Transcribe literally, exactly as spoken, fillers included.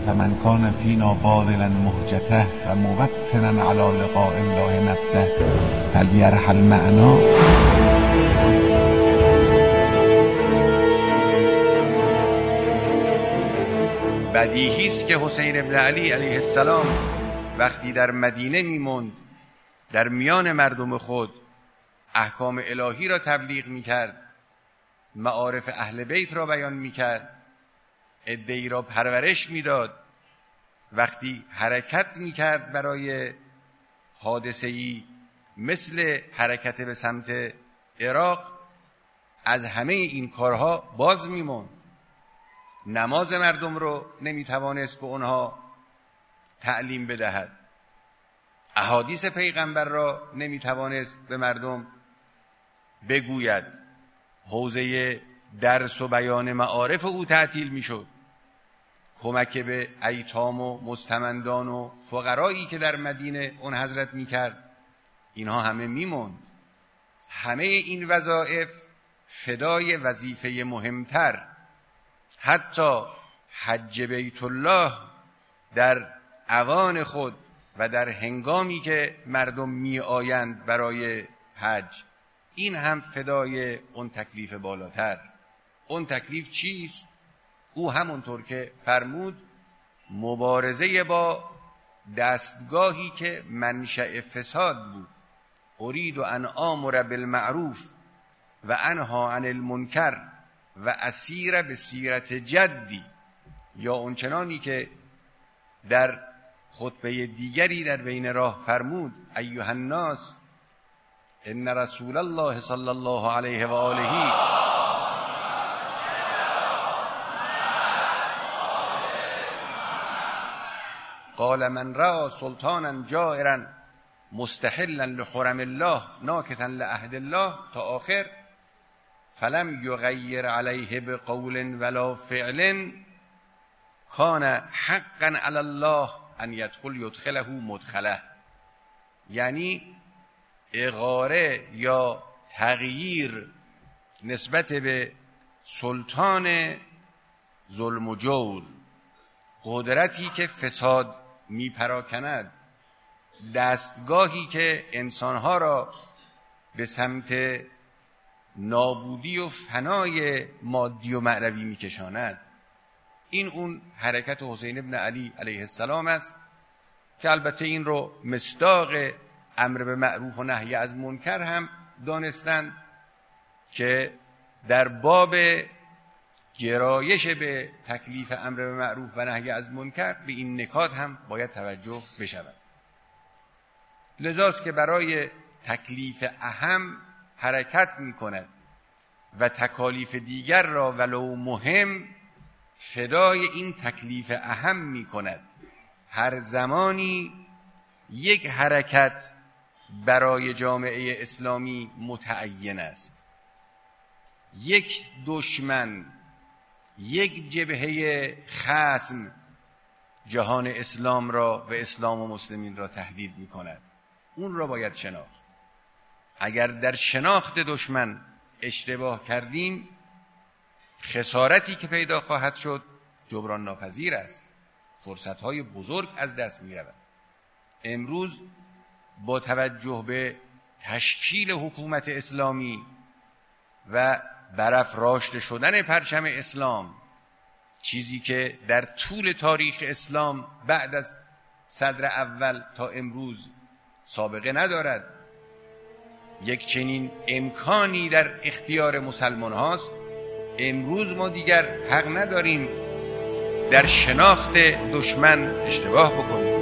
فمن کان فینا باذلا مهجته و موطنا علی لقاء الله نفسه فلیرحل معنا. بدیهی است که حسین ابن علی علیه السلام وقتی در مدینه میموند، در میان مردم خود احکام الهی را تبلیغ میکرد، معارف اهل بیت را بیان میکرد، عده‌ای را پرورش میداد. وقتی حرکت میکرد برای حادثه‌ای مثل حرکت به سمت عراق، از همه این کارها باز میموند. نماز مردم رو نمیتوانست به اونها تعلیم بدهد، احادیث پیغمبر را نمیتوانست به مردم بگوید، حوزه درس و بیان معارف او تعطیل میشد. کمک به ایتام و مستمندان و فقرایی که در مدینه اون حضرت میکرد، اینها همه میموند. همه این وظایف فدای وظیفه مهمتر، حتی حج بیت الله در اوان خود و در هنگامی که مردم می آیند برای حج، این هم فدای اون تکلیف بالاتر. اون تکلیف چیست؟ او همونطور که فرمود مبارزه با دستگاهی که منشأ فساد بود. ارید ان آمر بالمعروف و انها عن المنکر و اسیر به سیرت جدی، یا اونچنانی که در خطبه دیگری در بین راه فرمود ایها الناس ان رسول الله صلی الله علیه و آله قال من رأى سلطانا جائرا مستحلا لحرم الله ناکثا لعهد الله تا آخر، فلم یغیر علیه بقول ولا فعل کان حقا علی الله ان یدخل یدخله مدخله. یعنی اغاره یا تغییر نسبت به سلطان ظلم و جور، قدرتی که فساد می پراکند، دستگاهی که انسانها را به سمت نابودی و فنای مادی و معنوی می کشاند. این اون حرکت حسین ابن علی علیه السلام است که البته این رو مصداق امر به معروف و نهی از منکر هم دانستند که در باب گرایش به تکلیف امر به معروف و نهی از منکر به این نکات هم باید توجه بشود. لذاست که برای تکلیف اهم حرکت می کند و تکالیف دیگر را ولو مهم فدای این تکلیف اهم می کند. هر زمانی یک حرکت برای جامعه اسلامی متعین است. یک دشمن، یک جبهه خصم جهان اسلام را و اسلام و مسلمین را تهدید می کند. اون را باید شناخت. اگر در شناخت دشمن اشتباه کردیم، خسارتی که پیدا خواهد شد جبران ناپذیر است. فرصت‌های بزرگ از دست می‌رود. امروز با توجه به تشکیل حکومت اسلامی و برافراشته شدن پرچم اسلام، چیزی که در طول تاریخ اسلام بعد از صدر اول تا امروز سابقه ندارد، یک چنین امکانی در اختیار مسلمان هاست. امروز ما دیگر حق نداریم در شناخت دشمن اشتباه بکنیم.